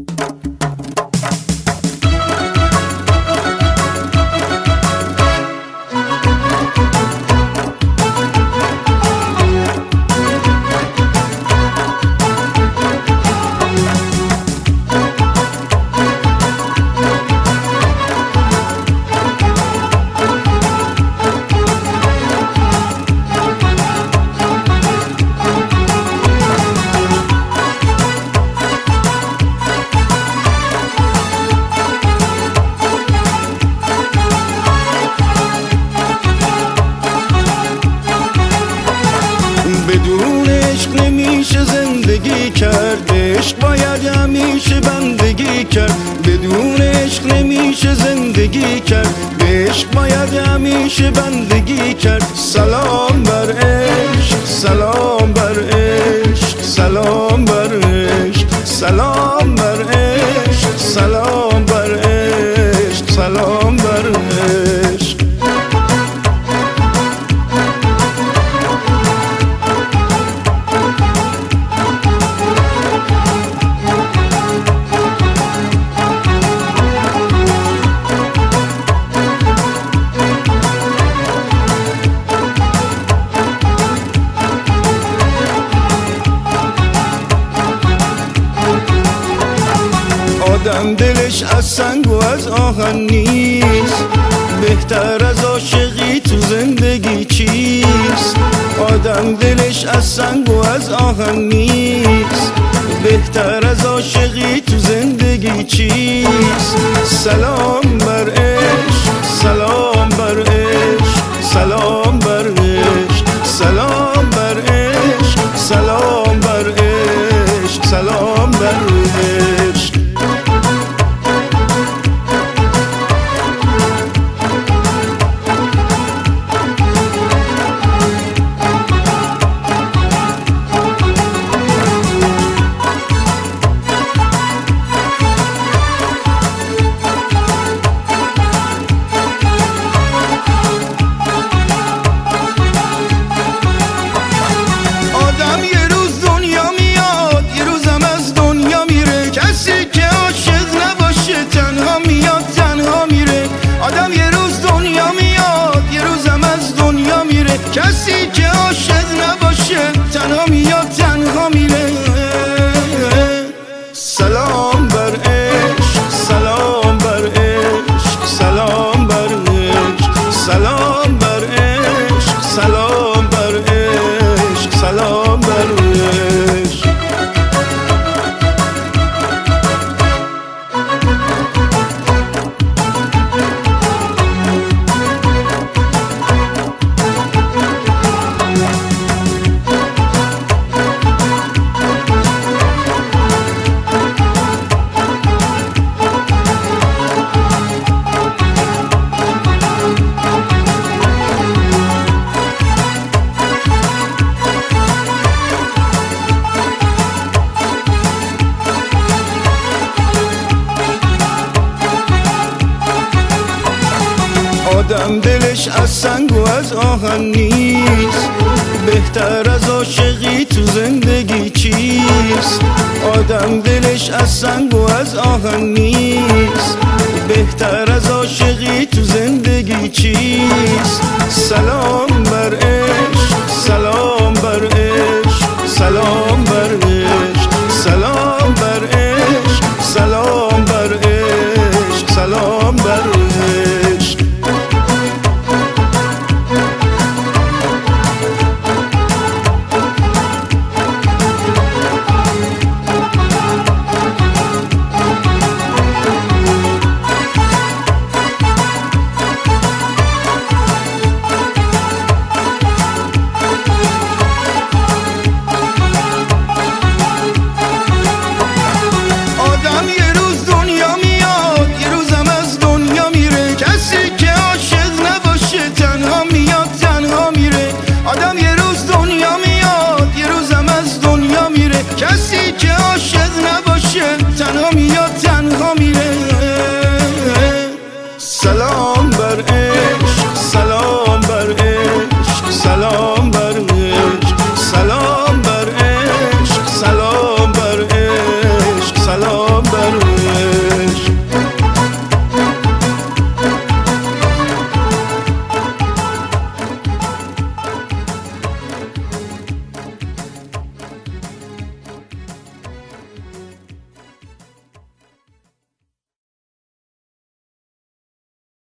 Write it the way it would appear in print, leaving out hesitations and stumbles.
بدون عشق نمیشه زندگی کرد، عشق باید همیشه بندگی کرد. بدون عشق نمیشه زندگی کرد، عشق باید همیشه بندگی کرد. سلام بر عشق، سلام بر عشق، سلام بر عشق، سلام بر عشق، سلام بر عشق، سلام بر عشق. آدم دلش از سنگ و از آهن نیست، بهتر از عاشقی تو زندگی چیست؟ آدم دلش از سنگ و از آهن نیست، بهتر از عاشقی تو زندگی چیست؟ سلام بر عشق، سلام بر عشق، سلام بر عشق، سلام بر عشق، سلام بر عشق، سلام بر عشق. کسی که عاشق نباشه تنها میاد تنها میره. سلام بر عشق، سلام بر عشق، سلام بر عشق، سلام بر عشق، سلام بر عشق، سلام بر عشق. آدم دلش از سنگ و از آهن نیست، بهتر از عاشقی تو زندگی چیست؟ آدم دلش از سنگ و از آهن نیست، بهتر از عاشقی تو زندگی چیست؟ سلام بر عشق، سلام